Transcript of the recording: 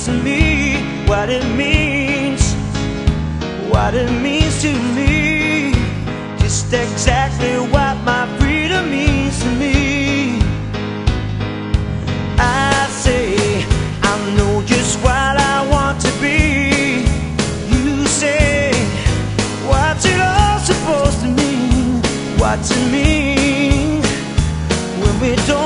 to me, what it means to me, just exactly what my freedom means to me. I say I know just what I want to be. You say, what's it all supposed to mean? What's it mean when we don't